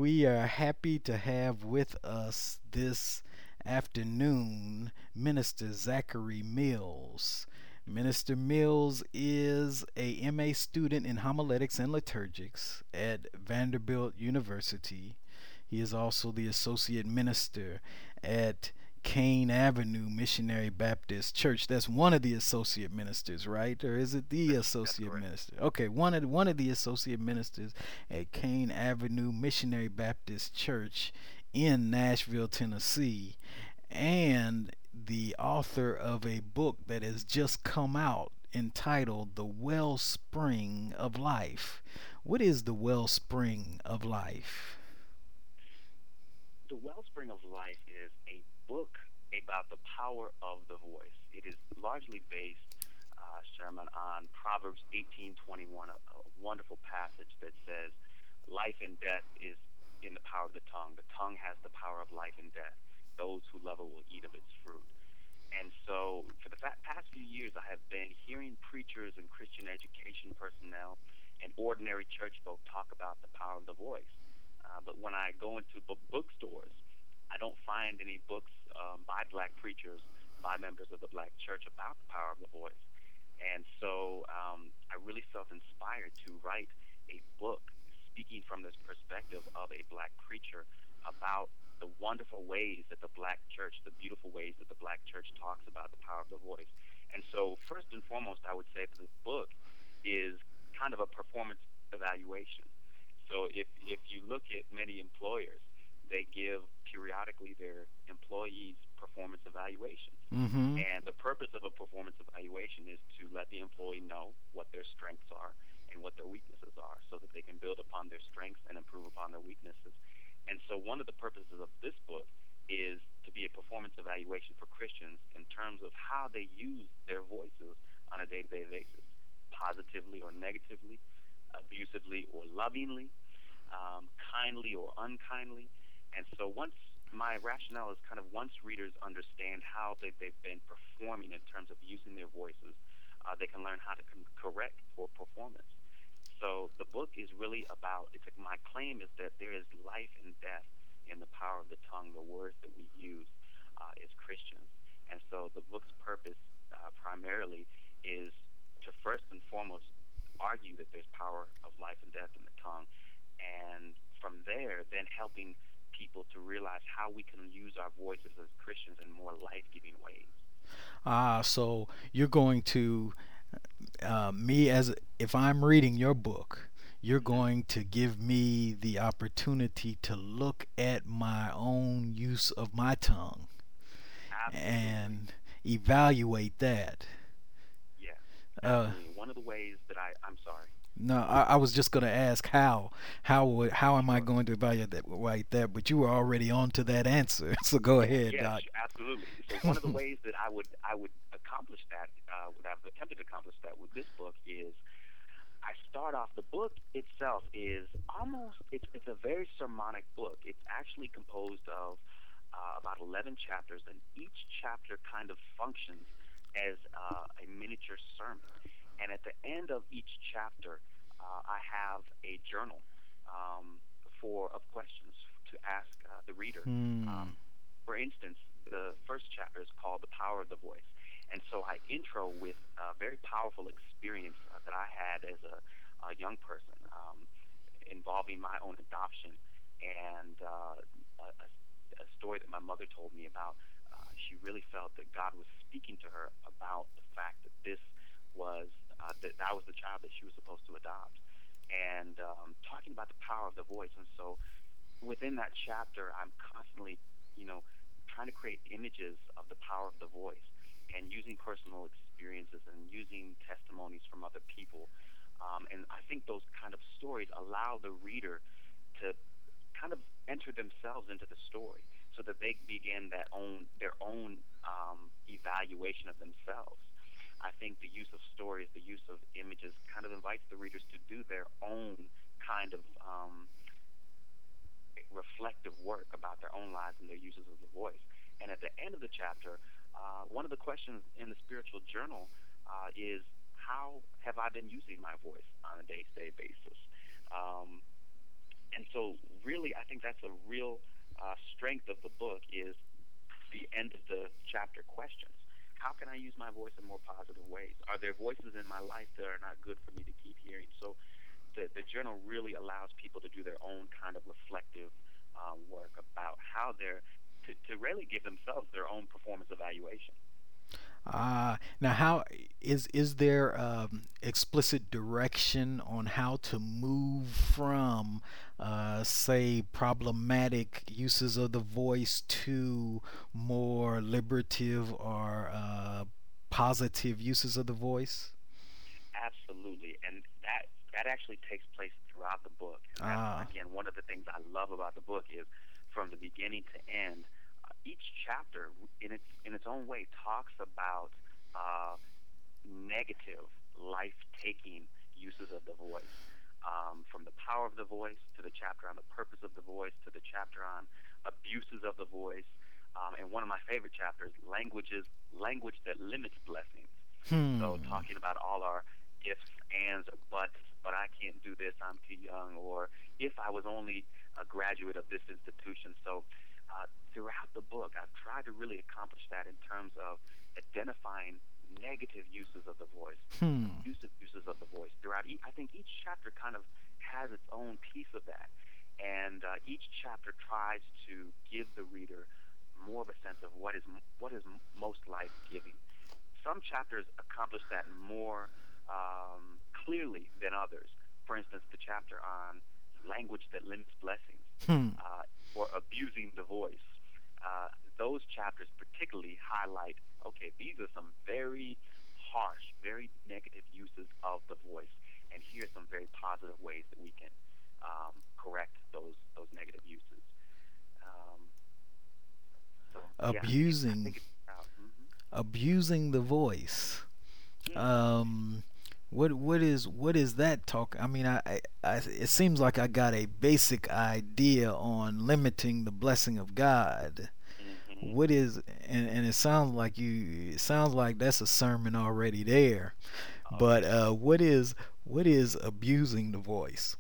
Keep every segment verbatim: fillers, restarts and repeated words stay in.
we are happy to have with us this afternoon Minister Zachary Mills. Minister Mills is a M A student in homiletics and liturgics at Vanderbilt University. He is also the associate minister at Kane Avenue Missionary Baptist Church. That's one of the associate ministers, right? Or is it the That's that's associate correct. minister? Okay, one of the, one of the associate ministers at Kane Avenue Missionary Baptist Church in Nashville, Tennessee, and the author of a book that has just come out entitled The Wellspring of Life. What is the wellspring of life? The Wellspring of Life is a book about the power of the voice. It is largely based, uh, Sherman, on Proverbs eighteen twenty-one, a, a wonderful passage that says, "Life and death is in the power of the tongue. The tongue has the power of life and death. Those who love it will eat of its fruit." And so, for the fa- past few years, I have been hearing preachers and Christian education personnel and ordinary church folk talk about the power of the voice. Uh, but when I go into book bookstores, I don't find any books um, by black preachers, by members of the black church about the power of the voice. And so um, I really felt inspired to write a book speaking from this perspective of a black preacher about the wonderful ways that the black church, the beautiful ways that the black church talks about the power of the voice. And so, first and foremost, I would say that this book is kind of a performance evaluation. So if if you look at many employers, they give periodically their employees performance evaluations. Mm-hmm. And the purpose of a performance evaluation is to let the employee know what their strengths are and what their weaknesses are so that they can build upon their strengths and improve upon their weaknesses. And so one of the purposes of this book is to be a performance evaluation for Christians in terms of how they use their voices on a day-to-day basis, positively or negatively, abusively or lovingly, um, kindly or unkindly. And so once my rationale is kind of once readers understand how they, they've been performing in terms of using their voices, uh, they can learn how to con- correct for performance. So the book is really about, it's like my claim is that there is life and death in the power of the tongue, the words that we use uh, as Christians. And so the book's purpose uh, primarily is to first and foremost argue that there's power of life and death in the tongue. And from there, then helping people to realize how we can use our voices as Christians in more life-giving ways. Ah, so you're going to uh, me as if I'm reading your book, you're Hmm. going to give me the opportunity to look at my own use of my tongue Absolutely. and evaluate that. Yes, Uh, absolutely. One of the ways that I, I'm sorry. no, I, I was just going to ask how, how would, how am I Sure. going to evaluate that, right that? But you were already on to that answer, so go Yeah, ahead, yeah, Doc. sh- absolutely. So one of the ways that I would I would accomplish that, uh, what I've attempted to accomplish that with this book is I start off the book itself is almost it's it's a very sermonic book. It's actually composed of uh, about eleven chapters, and each chapter kind of functions as uh, a miniature sermon. And at the end of each chapter, uh, I have a journal um, for of questions to ask uh, the reader. Hmm. Um, for instance, the first chapter is called "The Power of the Voice," and so I intro with a very powerful experience uh, that I had as a, a young person um, involving my own adoption and uh, a, a a story that my mother told me about. Uh, she really felt that God was speaking to her about the fact that this was uh, that that was the child that she was supposed to adopt, and um, talking about the power of the voice. And so within that chapter, I'm constantly, you know, trying to create images of the power of the voice and using personal experiences and using testimonies from other people. Um, and I think those kind of stories allow the reader to kind of enter themselves into the story so that they begin that own their own um, evaluation of themselves. I think the use of stories, the use of images, kind of invites the readers to do their own kind of um, reflective work about their own lives and their uses of the voice. And at the end of the chapter, uh, one of the questions in the spiritual journal uh, is how have I been using my voice on a day-to-day basis? Um, and so really, I think that's a real uh, strength of the book is the end of the chapter questions. How can I use my voice in more positive ways? Are there voices in my life that are not good for me to keep hearing? So the, the journal really allows people to do their own kind of reflective um, work about how they're, to, to really give themselves their own performance evaluation. Uh, now, how is is there um, explicit direction on how to move from, uh, say, problematic uses of the voice to more liberative or uh, positive uses of the voice? Absolutely, and that that actually takes place throughout the book, and that's Ah, again one of the things I love about the book is from the beginning to end, uh, each chapter in its in its own way talks about uh, negative, life-taking uses of the voice. Um, from the power of the voice to the chapter on the purpose of the voice to the chapter on abuses of the voice, um, and one of my favorite chapters, languages, language that limits blessings. So hmm, talking about all our ifs, ands, or buts, but I can't do this, I'm too young, or if I was only a graduate of this institution. So uh, throughout the book, I've tried to really accomplish that in terms of identifying negative uses of the voice, hmm. abusive uses of the voice. Throughout, e- I think each chapter kind of has its own piece of that, and uh, each chapter tries to give the reader more of a sense of what is what is most life giving. Some chapters accomplish that more um, clearly than others. For instance, the chapter on language that limits blessings Hmm. uh, or abusing the voice. Uh, those chapters particularly highlight okay, these are some very harsh, very negative uses of the voice, and here's some very positive ways that we can um, correct those those negative uses. Um, so yeah, I think it I Abusing think it's out. Mm-hmm. abusing the voice. Mm-hmm. Um, what what is what is that talk? I mean, I, I, I it seems like I got a basic idea on limiting the blessing of God. Mm-hmm. What is and, and it sounds like you it sounds like that's a sermon already there. Oh But yeah. uh, what is what is abusing the voice?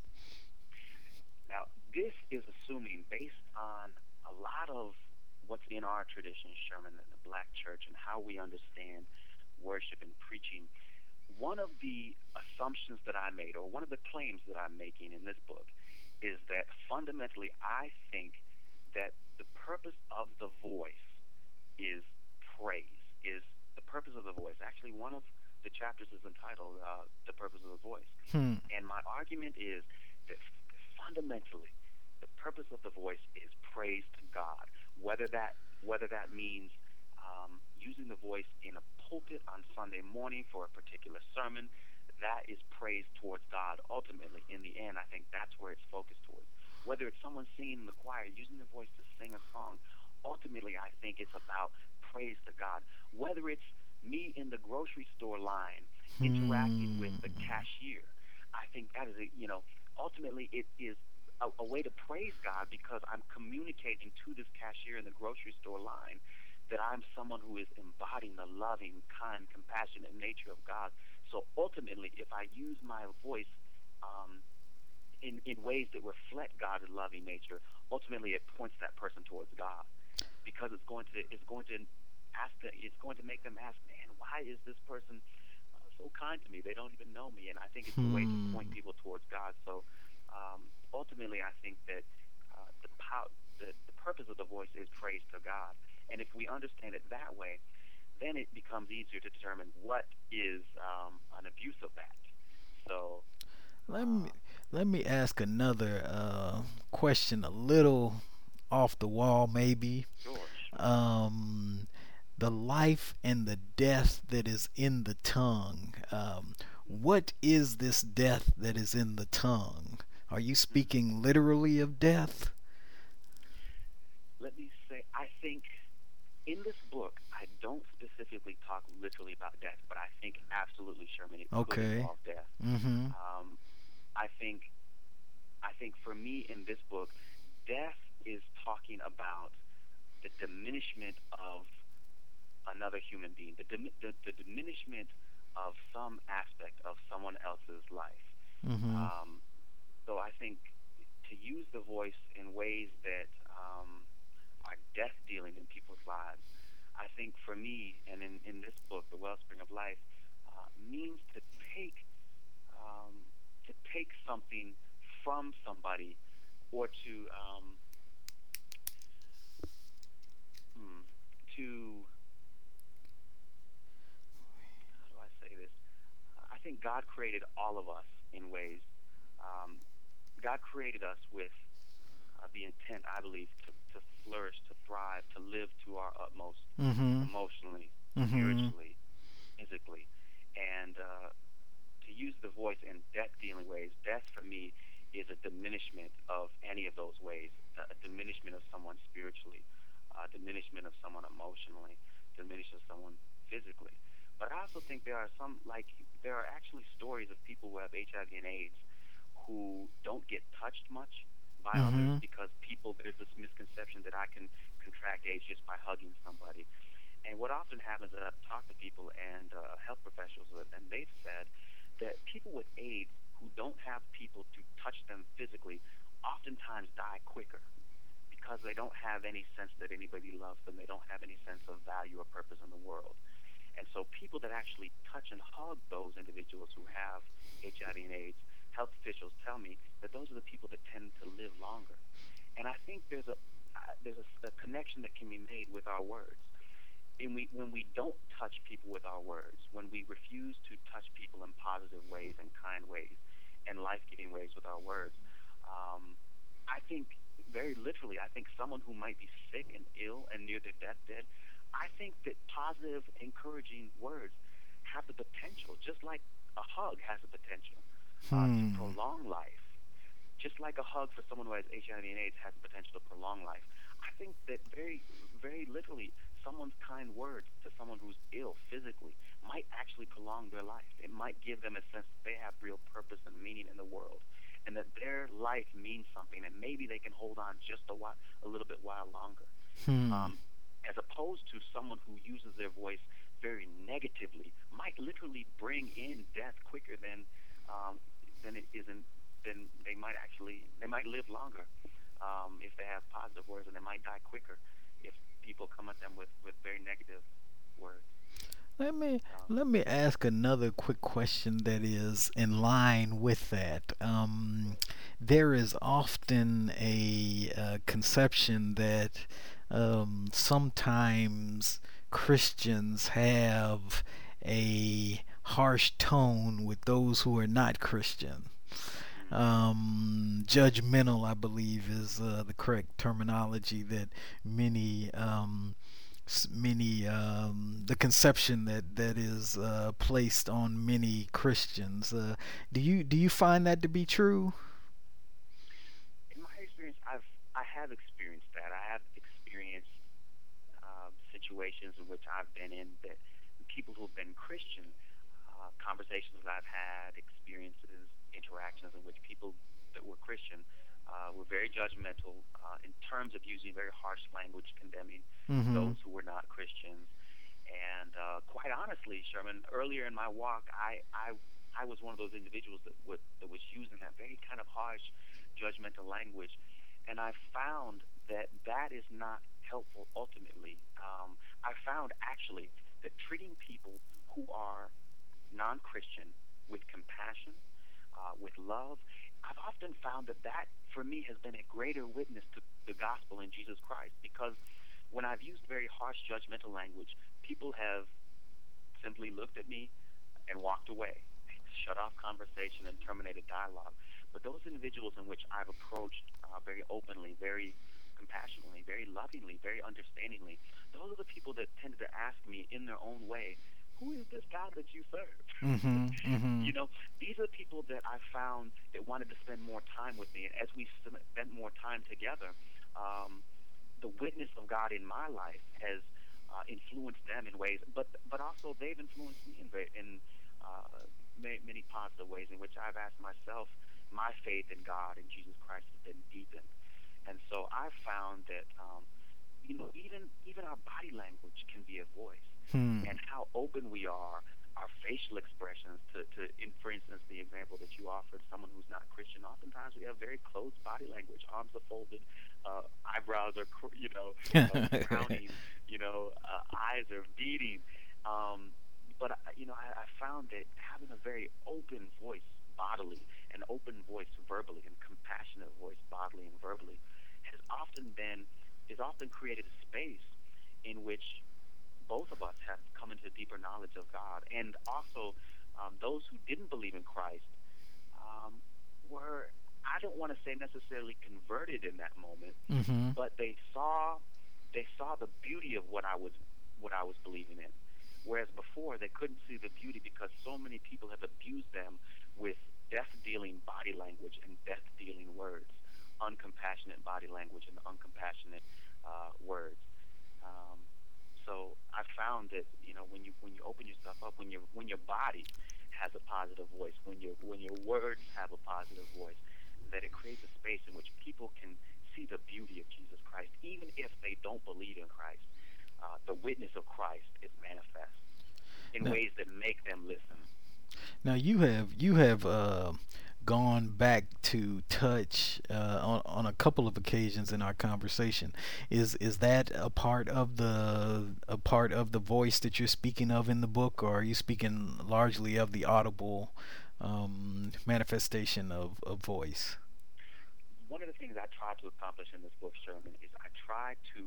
Now, this is assuming based on a lot of what's in our tradition, Sherman, and the black church, and how we understand worship and preaching. One of the assumptions that I made, or one of the claims that I'm making in this book, is that fundamentally I think that the purpose of the voice is praise, is the purpose of the voice. Actually, one of the chapters is entitled uh, The Purpose of the Voice. Hmm. And my argument is that fundamentally, the purpose of the voice is praise to God. Whether that whether that means um, using the voice in a pulpit on Sunday morning for a particular sermon, that is praise towards God. Ultimately, in the end, I think that's where it's focused towards. Whether it's someone singing in the choir, using the voice to sing a song, ultimately, I think it's about praise to God. Whether it's me in the grocery store line interacting with Hmm. the cashier, I think that is a, you know, ultimately it is a, a way to praise God because I'm communicating to this cashier in the grocery store line that I'm someone who is embodying the loving, kind, compassionate nature of God. So ultimately, if I use my voice um, in, in ways that reflect God's loving nature, ultimately it points that person towards God because it's going to it's going to ask the, it's going to make them ask, man, why is this person uh, so kind to me? They don't even know me, and I think it's a way to point Hmm. people towards God. So um, ultimately, I think that uh, the, pow- the the purpose of the voice is praise to God, and if we understand it that way, then it becomes easier to determine what is um, an abuse of that. So, Let me uh, let me ask another uh, question, a little off the wall, maybe. sure, sure. Um, the life and the death that is in the tongue. Um, what is this death that is in the tongue? Are you Hmm. speaking literally of death? Let me say, I think in this book, I don't specifically talk literally about death, but I think absolutely, Sherman, it could Okay. involve death. Mm-hmm. Um, I think, I think for me in this book, death is talking about the diminishment of another human being, the, dim- the, the diminishment of some aspect of someone else's life. Mm-hmm. Um, so I think to use the voice in ways that um, are death dealing in people's lives. I think for me, and in, in this book, The Wellspring of Life, uh, means to take um, to take something from somebody, or to um, hmm, to how do I say this? I think God created all of us in ways. Um, God created us with uh, the intent, I believe, to, to flourish, to thrive, to live to our utmost, Mm-hmm. emotionally, Mm-hmm. spiritually, physically, and uh, to use the voice in death dealing ways. Death for me is a diminishment of any of those ways, a diminishment of someone spiritually, a diminishment of someone emotionally, diminishment of someone physically. But I also think there are some, like, there are actually stories of people who have H I V and AIDS who don't get touched much by others Mm-hmm. because people, there's this misconception that I can contract AIDS just by hugging somebody. And what often happens is I've talked to people and uh, health professionals, and they've said that people with AIDS who don't have people to touch them physically oftentimes die quicker because they don't have any sense that anybody loves them. They don't have any sense of value or purpose in the world. And so people that actually touch and hug those individuals who have H I V and AIDS, health officials tell me that those are the people that tend to live longer. And I think there's a uh, there's a, a connection that can be made with our words. And we, when we don't touch people with our words, when we refuse to touch people in positive ways and kind ways and life-giving ways with our words, um, I think very literally, I think someone who might be sick and ill and near their deathbed, I think that positive, encouraging words have the potential, just like a hug has the potential uh, to Hmm. prolong life, just like a hug for someone who has H I V and AIDS has the potential to prolong life. I think that very, very literally, someone's kind words to someone who's ill physically might actually prolong their life. It might give them a sense that they have real purpose and meaning in the world, and that their life means something, and maybe they can hold on just a while, a little bit while longer. Hmm. Um, as opposed to someone who uses their voice very negatively, might literally bring in death quicker than um, than it isn't. Then they might actually they might live longer um, if they have positive words, and they might die quicker if people come at them with, with very negative words. Let me Um, let me ask another quick question that is in line with that. Um, there is often a uh, conception that um, sometimes Christians have a harsh tone with those who are not Christian. mm, Um, judgmental, I believe, is uh, the correct terminology that many um, many um, the conception that that is uh, placed on many Christians. Uh, do you do you find that to be true? in my experience, I've I have experienced that. I have experienced um, situations in which I've been in that people who've been Christian, uh, conversations that I've had, experiences, interactions in which people that were Christian uh, were very judgmental uh, in terms of using very harsh language condemning Mm-hmm. those who were not Christians. And uh, quite honestly, Sherman, earlier in my walk, I, I I was one of those individuals that would that was using that very kind of harsh, judgmental language, and I found that that is not helpful. Ultimately, um, I found actually that treating people who are non-Christian with compassion, uh, with love, I've often found that that for me has been a greater witness to the gospel in Jesus Christ, because when I've used very harsh, judgmental language, people have simply looked at me and walked away, shut off conversation and terminated dialogue. But those individuals in which I've approached uh, very openly, very compassionately, very lovingly, very understandingly, those are the people that tended to ask me in their own way, who is this God that you serve? Mm-hmm. Mm-hmm. You know, these are people that I found that wanted to spend more time with me. And as we spent more time together, um, the witness of God in my life has uh, influenced them in ways, but but also they've influenced me in in uh, many, many positive ways in which I've asked myself, my faith in God and Jesus Christ has been deepened, and so I've found that um, you know even even our body language can be a voice, Hmm. and how open we are. our facial expressions to, to in, for instance, the example that you offered, someone who's not Christian, oftentimes we have very close body language, arms are folded, uh, eyebrows are, cr- you know, uh, frowning, you know, uh, eyes are beating. Um, but, I- you know, I, I found that having a very open voice bodily, an open voice verbally, and compassionate voice bodily and verbally has often been, is often created a space in which both of us have come into deeper knowledge of God. And also, um, those who didn't believe in Christ um, were, I don't want to say necessarily converted in that moment, Mm-hmm. but they saw they saw the beauty of what I was what I was believing in. Whereas before they couldn't see the beauty because so many people have abused them with death-dealing body language and death-dealing words, uncompassionate body language and uncompassionate uh, words. Um, so I found that you know when you when you open yourself up, when your when your body has a positive voice, when your when your words have a positive voice, that it creates a space in which people can see the beauty of Jesus Christ, even if they don't believe in Christ. Uh, the witness of Christ is manifest in Now, ways that make them listen. now you have you have uh, gone back to touch uh, on on a couple of occasions in our conversation. Is is that a part of the a part of the voice that you're speaking of in the book, or are you speaking largely of the audible um, manifestation of, of voice? One of the things I try to accomplish in this book, Sherman, is I try to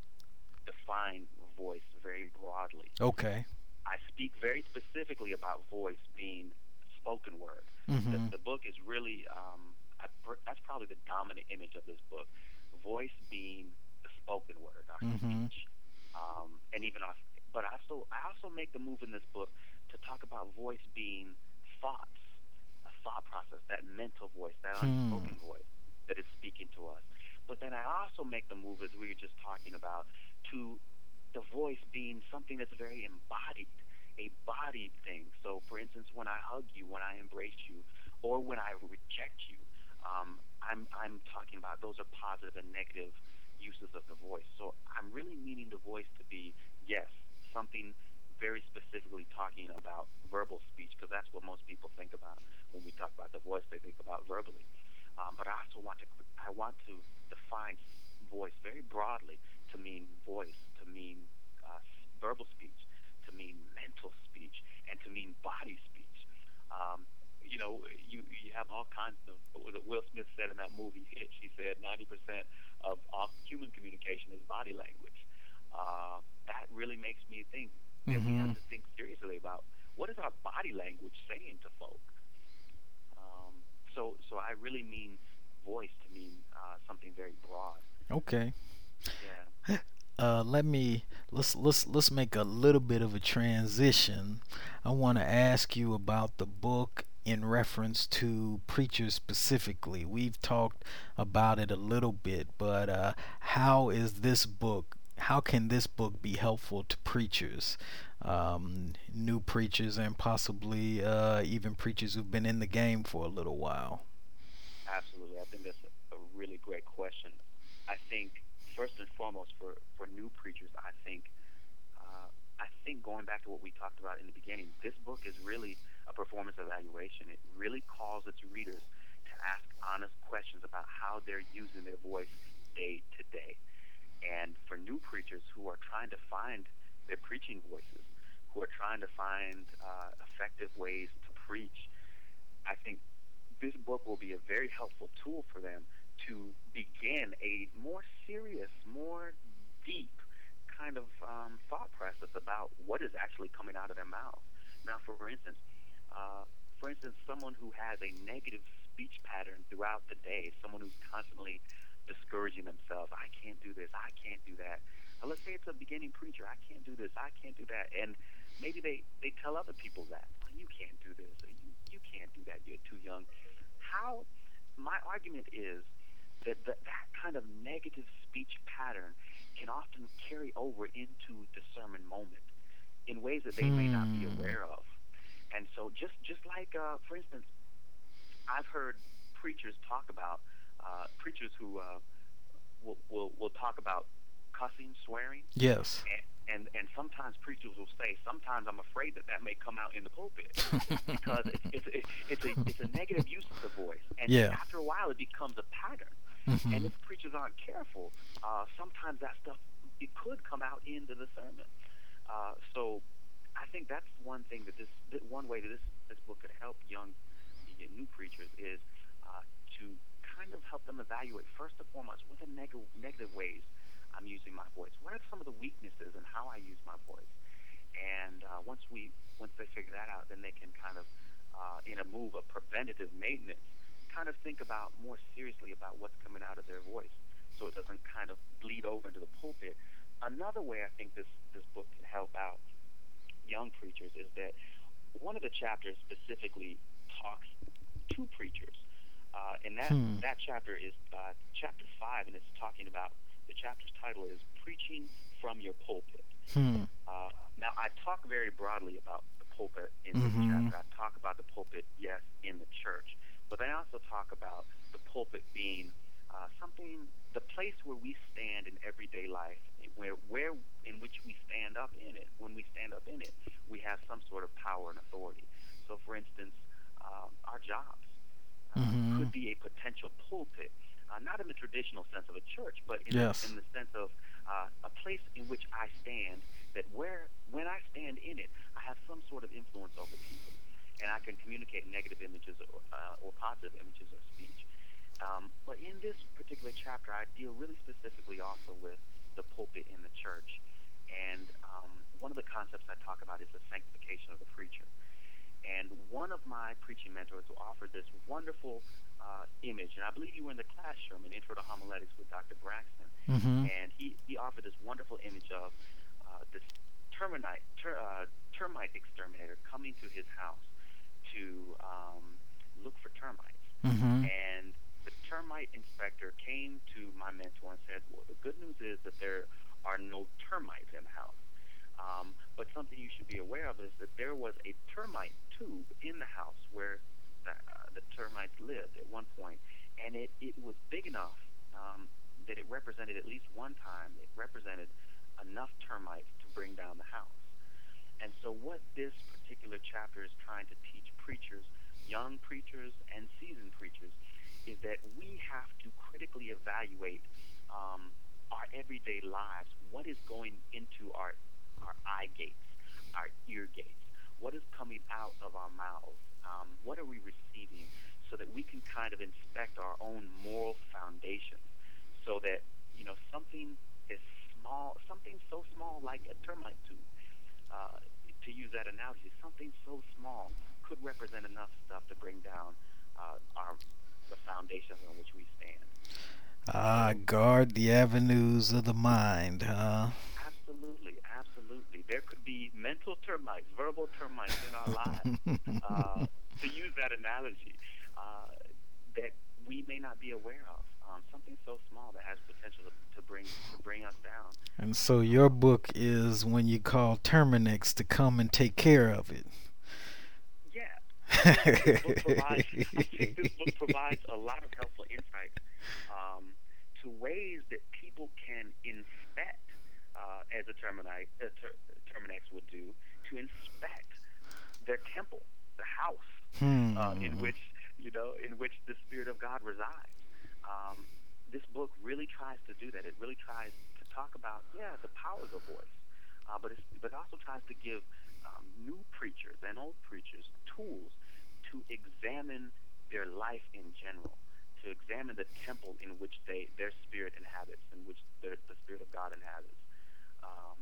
define voice very broadly. Okay. I speak very specifically about voice being spoken word. The, Mm-hmm. the book is really, um, I, that's probably the dominant image of this book. Voice being the spoken word, our Mm-hmm. speech, um, and even our. But I also, I also make the move in this book to talk about voice being thoughts, a thought process, that mental voice, that Hmm. unspoken voice that is speaking to us. But then I also make the move, as we were just talking about, to the voice being something that's very embodied, a bodied thing. So, for instance, when I hug you, when I embrace you, or when I reject you, um, I'm I'm talking about those are positive and negative uses of the voice. So I'm really meaning the voice to be yes, something very specifically talking about verbal speech because that's what most people think about when we talk about the voice. They think about verbally, um, but I also want to I want to define voice very broadly to mean voice, to mean uh, verbal speech, to mean mental speech, and to mean body speech. Um, you know, you you have all kinds of what Will Smith said in that movie Hitch. He said ninety percent of all human communication is body language. Uh, that really makes me think that we have Mm-hmm. to think seriously about what is our body language saying to folk. Um, so so I really mean voice to mean uh, something very broad. Okay. Yeah. Uh, let me let's let's let's make a little bit of a transition. I want to ask you about the book in reference to preachers specifically. We've talked about it a little bit, but uh, how is this book? How can this book be helpful to preachers, um, new preachers, and possibly uh, even preachers who've been in the game for a little while? Absolutely. I think that's a, a really great question. I think first and foremost for, for new preachers, I think uh, I think going back to what we talked about in the beginning, this book is really a performance evaluation. It really calls its readers to ask honest questions about how they're using their voice day to day. And for new preachers who are trying to find their preaching voices, who are trying to find uh, effective ways to preach, I think this book will be a very helpful tool for them to begin a more serious, more deep kind of um, thought process about what is actually coming out of their mouth. Now, for instance, uh, for instance, someone who has a negative speech pattern throughout the day, someone who's constantly discouraging themselves, I can't do this, I can't do that. Uh, let's say it's a beginning preacher, I can't do this, I can't do that, and maybe they they tell other people that you can't do this, or you you can't do that, you're too young. How my argument is that that, that kind of negative speech pattern can often carry over into the sermon moment in ways that they may not be Hmm. aware of. And so just just like uh, for instance, I've heard preachers talk about uh, preachers who uh, will, will will talk about cussing, swearing. Yes. And, and and sometimes preachers will say, sometimes I'm afraid that that may come out in the pulpit because it's it's, it's a it's a negative use of the voice, and Yeah. after a while it becomes a pattern. And Mhm. if preachers aren't careful, uh, sometimes that stuff it could come out into the sermon. Uh, so I think that's one thing that this that one way that this this book could help young new preachers is uh, to kind of help them evaluate first and foremost what are the neg- negative ways I'm using my voice. What are some of the weaknesses in how I use my voice? And uh, once we once they figure that out, then they can kind of uh, in a move of preventative maintenance, kind of think about more seriously about what's coming out of their voice, so it doesn't kind of bleed over into the pulpit. Another way I think this this book can help out young preachers is that one of the chapters specifically talks to preachers, uh, and that Hmm. that chapter is uh, chapter five, and it's talking about the chapter's title is Preaching from Your Pulpit. Hmm. Uh, now, I talk very broadly about the pulpit in this Mhm. chapter. I talk about the pulpit, yes, in the church, but I also talk about the pulpit being uh, something, the place where we stand in everyday life, where where in which we stand up in it. When we stand up in it, we have some sort of power and authority. So, for instance, um, our jobs uh, could Mhm. be a potential pulpit, uh, not in the traditional sense of a church, but in the, Yes. in the sense of uh, a place in which I stand. That where when I stand in it, I have some sort of influence over people, and I can communicate negative images or, uh, or positive images of speech. Um, but in this particular chapter, I deal really specifically also with the pulpit in the church, and um, one of the concepts I talk about is the sanctification of the preacher. And one of my preaching mentors who offered this wonderful uh, image, and I believe you were in the class, Sherman, Intro to Homiletics with Doctor Braxton, Mhm. and he, he offered this wonderful image of uh, this termite, ter, uh, termite exterminator coming to his house to um, look for termites. Mhm. And the termite inspector came to my mentor and said, well, the good news is that there are no termites in the house. Um, but something you should be aware of is that there was a termite tube in the house where the, uh, the termites lived at one point, and it, it was big enough um, that it represented at least one time, it represented enough termites to bring down the house. And so what this particular chapter is trying to teach preachers, young preachers and seasoned preachers, is that we have to critically evaluate um, our everyday lives. What is going into our our eye gates, our ear gates? What is coming out of our mouths? Um, what are we receiving? So that we can kind of inspect our own moral foundation, so that you know something is small, something so small like a termite tube. Uh, to use that analogy, something so small could represent enough stuff to bring down uh, our the foundations on which we stand. Ah, So guard the avenues of the mind, huh? absolutely, absolutely. There could be mental termites, verbal termites in our lives. Uh, to use that analogy, uh, that we may not be aware of. Um, something so small that has potential to, to bring to bring us down. And so your Um, book is when you call Terminex to come and take care of it. yeah, I think this book provides. I think this book provides a lot of helpful insights um, to ways that people can inspect, uh, as a Terminite, uh, ter- Terminex would do, to inspect their temple, the house uh, in Hmm. which you know in which the Spirit of God resides. Um, this book really tries to do that. It really tries to talk about yeah the power of the voice, uh, but it's, but also tries to give um, new preachers and old preachers tools to examine their life in general, to examine the temple in which they their spirit inhabits, in which their, the Spirit of God inhabits. Um,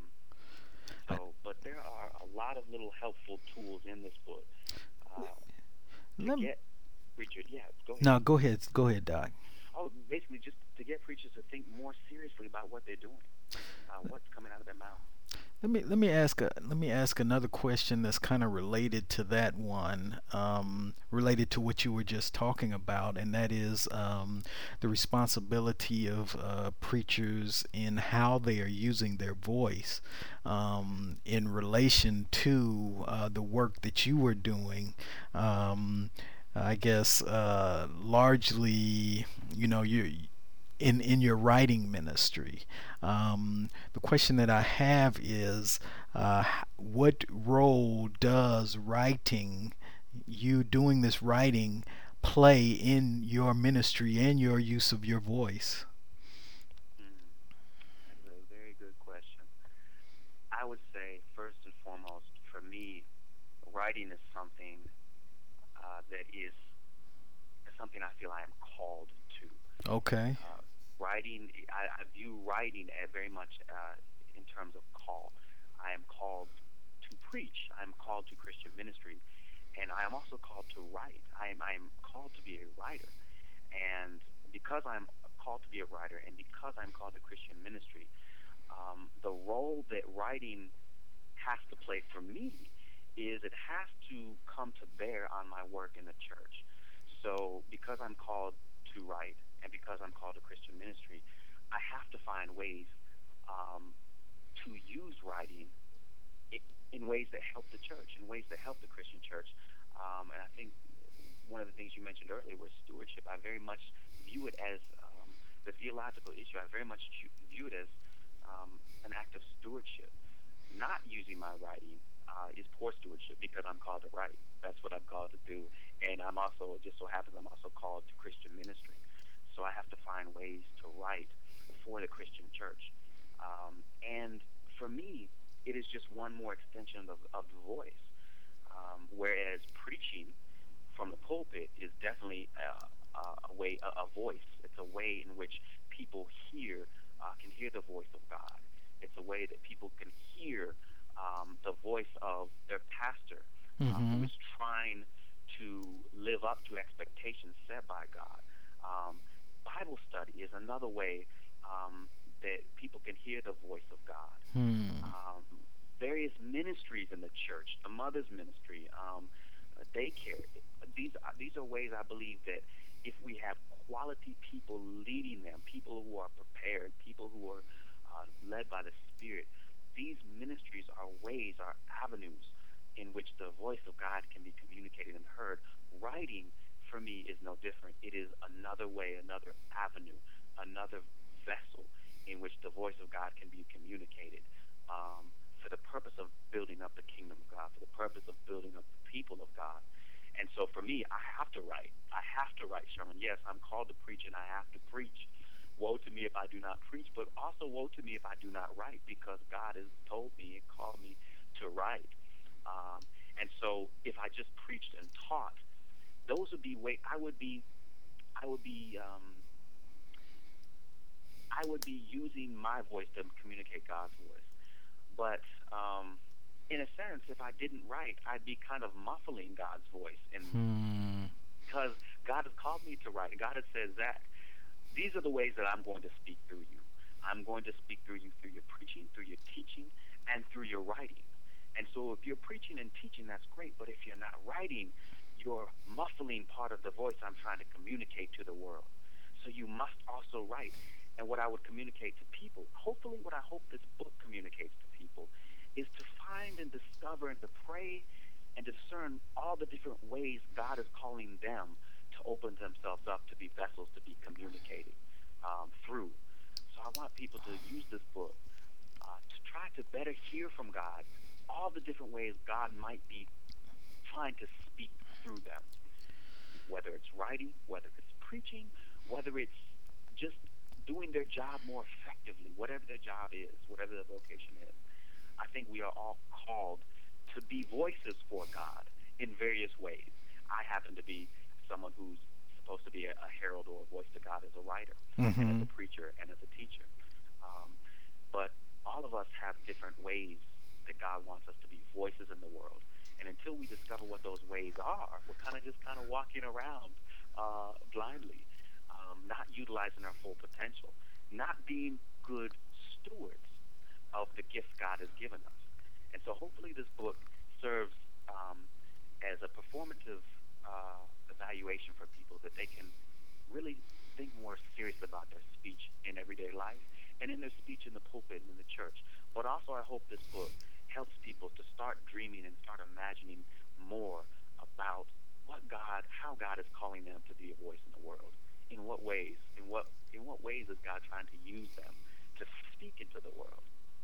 I- so, but there are a lot of little helpful tools in this book uh, to Let me, get preachers. Yeah, go ahead. no, go ahead. Go ahead, Doc. Oh, basically just to get preachers to think more seriously about what they're doing, uh, what's coming out of their mouth. Let me let me ask a let me ask another question that's kind of related to that one, um, related to what you were just talking about, and that is um, the responsibility of uh, preachers in how they are using their voice um, in relation to uh, the work that you were doing. Um, I guess uh, largely, you know, you in in your writing ministry. Um, the question that I have is, uh, what role does writing, you doing this writing, play in your ministry and your use of your voice? Mm, that is a very good question. I would say, first and foremost, for me, writing is something uh, that is something I feel I am called to. Okay. Uh, writing, I, I view writing as very much uh, in terms of call. I am called to preach. I am called to Christian ministry, and I am also called to write. I am I am called to be a writer, and because I'm called to be a writer, and because I'm called to Christian ministry, um, the role that writing has to play for me is it has to come to bear on my work in the church. So because I'm called to write and because I'm called to Christian ministry, I have to find ways um, to use writing in ways that help the church, in ways that help the Christian church. Um, and I think one of the things you mentioned earlier was stewardship. I very much view it as um, the theological issue. I very much view it as um, an act of stewardship. Not using my writing uh, is poor stewardship because I'm called to write. That's what I'm called to do. And I'm also, it just so happens, I'm also called to Christian ministry. So I have to find ways to write for the Christian church. Um, and for me, it is just one more extension of, of the voice. Um, whereas preaching from the pulpit is definitely a, a way, a, a voice. It's a way in which people hear, uh, can hear the voice of God. It's a way that people can hear um, the voice of their pastor, um, who Mm-hmm. is trying to live up to expectations set by God. Um, Bible study is another way um, that people can hear the voice of God. Hmm. Um, various ministries in the church, the mother's ministry, um, uh, daycare. These are, these are ways I believe that if we have quality people leading them, people who are prepared, people who are uh, led by the Spirit, these ministries are ways, are avenues in which the voice of God can be communicated and heard. Writing, for me, is no different. It is another way, another avenue, another vessel in which the voice of God can be communicated um, for the purpose of building up the kingdom of God, for the purpose of building up the people of God. And so for me, I have to write. I have to write, Sherman. Yes, I'm called to preach, and I have to preach. Woe to me if I do not preach, but also woe to me if I do not write, because God has told me and called me to write. Um, and so if I just preached and taught, those would be way I would be I would be um, I would be using my voice to communicate God's voice. But um, in a sense, if I didn't write, I'd be kind of muffling God's voice in me, Hmm. because God has called me to write. God has said, Zach, these are the ways that I'm going to speak through you. I'm going to speak through you through your preaching, through your teaching, and through your writing. And so if you're preaching and teaching, that's great. But if you're not writing, you're muffling part of the voice I'm trying to communicate to the world. So you must also write. And what I would communicate to people, hopefully what I hope this book communicates to people, is to find and discover and to pray and discern all the different ways God is calling them to open themselves up to be vessels to be communicated um, through. So I want people to use this book uh, to try to better hear from God all the different ways God might be trying to speak through them, whether it's writing, whether it's preaching, whether it's just doing their job more effectively, whatever their job is, whatever their vocation is. I think we are all called to be voices for God in various ways. I happen to be someone who's supposed to be a, a herald or a voice to God as a writer and as Mm-hmm. a preacher and as a teacher. Um, but all of us have different ways that God wants us to be voices in the world. And until we discover what those ways are, we're kind of just kind of walking around uh, blindly, um, not utilizing our full potential, not being good stewards of the gifts God has given us. And so hopefully this book serves um, as a performative uh, evaluation for people, that they can really think more seriously about their speech in everyday life and in their speech in the pulpit and in the church. But also I hope this book helps people to start dreaming and start imagining more about what God, how God is calling them to be a voice in the world in what ways? In what in what ways is God trying to use them to speak into the world?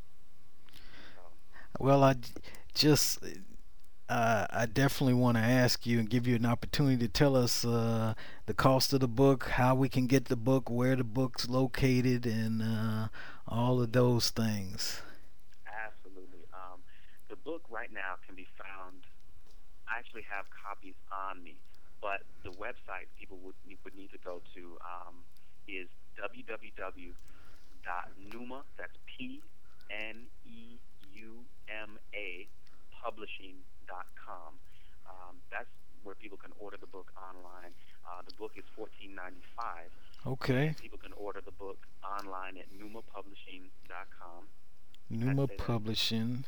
So, Well, I j- just uh, I definitely want to ask you and give you an opportunity to tell us uh, the cost of the book, how we can get the book, where the book's located, and uh, all of those things. absolutely. Um, the book right now can be found. I actually have copies on me, but the website people would would need to go to um, is w w w dot numa. That's P N E U M A publishing dot com. Um, that's where people can order the book online. Uh, the book is fourteen ninety five, Okay. and people can order the book online at numa publishing dot com. I Numa say that again. Publishing.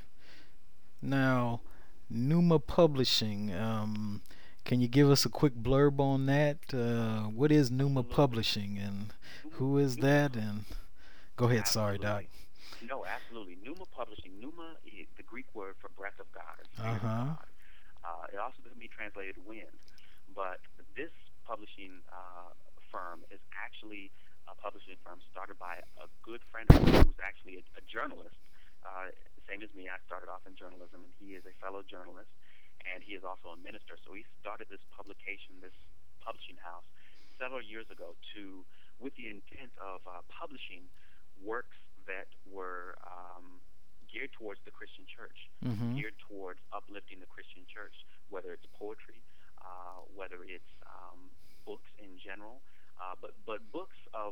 Now, Numa Publishing. Um, can you give us a quick blurb on that? Uh, what is Numa Absolutely. Publishing, and Numa, who is Numa, that? And go ahead. Sorry, Doc. absolutely. No, absolutely. Pneuma Publishing. Pneuma is the Greek word for breath of God or Uh spirit of huh. God. Uh, it also can be translated wind. But this publishing uh, firm is actually a publishing firm started by a good friend of mine who's actually a, a journalist. Uh, Same as me, I started off in journalism, and he is a fellow journalist, and he is also a minister. So he started this publication, this publishing house, several years ago to, with the intent of uh, publishing works that were um, geared towards the Christian church, Mm-hmm. geared towards uplifting the Christian church, whether it's poetry, uh, whether it's um, books in general, uh, but but books of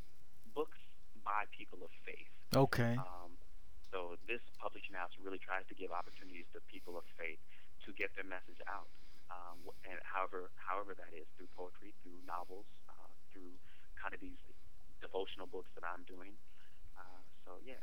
books by people of faith. Okay. Um, so this publishing house really tries to give opportunities to people of faith to get their message out, um, and however however that is through poetry, through novels, uh, through kind of these devotional books that I'm doing. Uh, so yeah,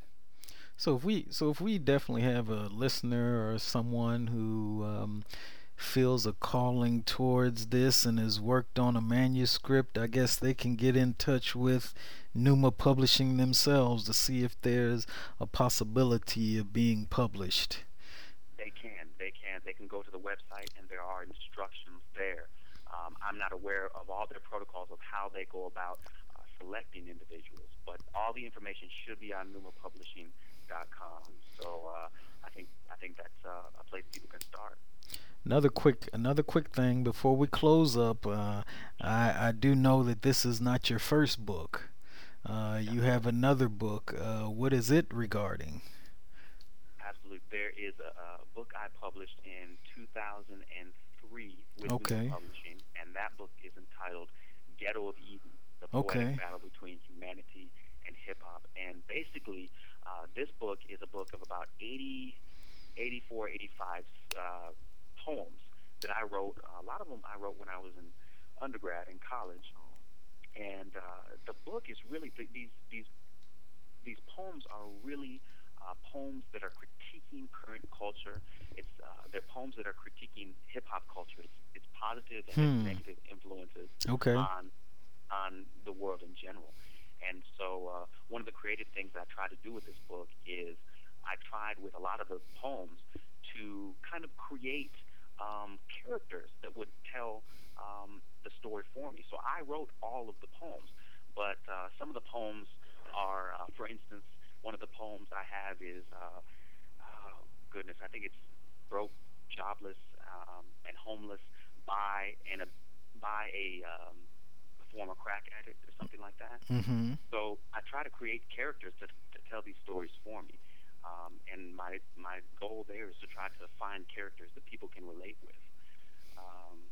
So if we so if we definitely have a listener or someone who um, feels a calling towards this and has worked on a manuscript, I guess they can get in touch with Numa Publishing themselves to see if there's a possibility of being published. they can, they can, they can go to the website and there are instructions there. Um, I'm not aware of all their protocols of how they go about uh, selecting individuals, but all the information should be on numa publishing dot com. So uh, I think I think that's uh, a place people can start. Another quick another quick thing before we close up, uh, I, I do know that this is not your first book. Uh, No, you have another book. Uh, what is it regarding? absolutely. There is a, a book I published in two thousand three with Numa Okay. Publishing, and that book is entitled Ghetto of Eden: The Poetic Okay. Battle Between Humanity and Hip Hop. And basically, uh, this book is a book of about eighty, eighty-four, eighty-five uh, poems that I wrote. A lot of them I wrote when I was in undergrad in college, and uh, the book is really these these these poems are really uh, poems that are critiquing current culture. It's uh, they're poems that are critiquing hip hop culture. It's, it's positive and its Hmm. negative influences Okay. on on the world in general. And so uh, one of the creative things I try to do with this book is I tried with a lot of the poems to kind of create um, characters that would tell um, the story for me. So I wrote all of the poems, but uh, some of the poems are, uh, for instance, one of the poems I have is, uh, oh goodness, I think it's broke, jobless, um, and homeless by and a by a um, former crack addict or something like that. Mm-hmm. So I try to create characters to, to tell these stories for me. Um, and my my goal there is to try to find characters that people can relate with. Um,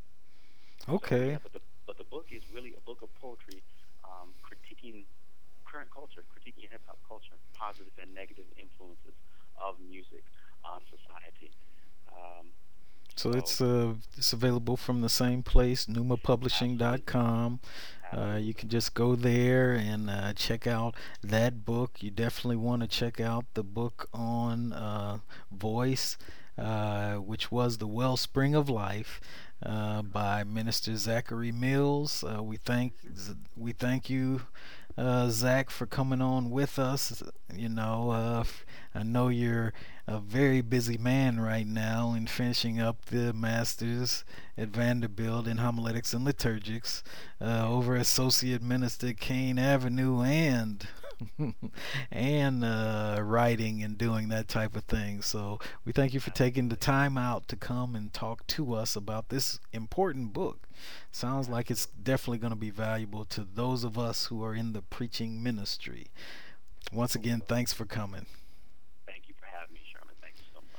so yeah, Okay. but the but the book is really a book of poetry, um, critiquing current culture, critiquing hip hop culture, positive and negative influences of music on society. Um, So so it's uh it's available from the same place, numa publishing dot absolutely, com. Uh, you absolutely, can just go there and uh, check out that book. You definitely want to check out the book on uh, voice, uh, which was The Wellspring of Life, uh, by Minister Zachary Mills. Uh, we thank hmm we thank you, uh, Zach, for coming on with us. You know, uh, I know you're a very busy man right now in finishing up the master's at Vanderbilt in homiletics and liturgics, uh, over Associate Minister Kane Avenue, and and uh, writing and doing that type of thing. So we thank you for taking the time out to come and talk to us about this important book. Sounds like it's definitely going to be valuable to those of us who are in the preaching ministry. Once again, thanks for coming.